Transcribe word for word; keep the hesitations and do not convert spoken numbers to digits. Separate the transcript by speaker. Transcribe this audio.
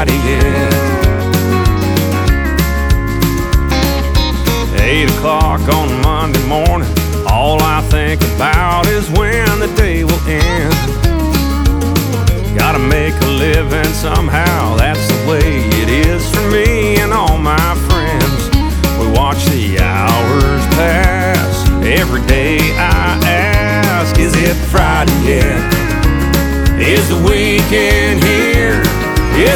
Speaker 1: Friday yet. Eight o'clock on a Monday morning, all I think about is when the day will end. Gotta make a living somehow, that's the way it is for me and all my friends. We watch the hours pass, every day I ask, is it Friday yet? Is the weekend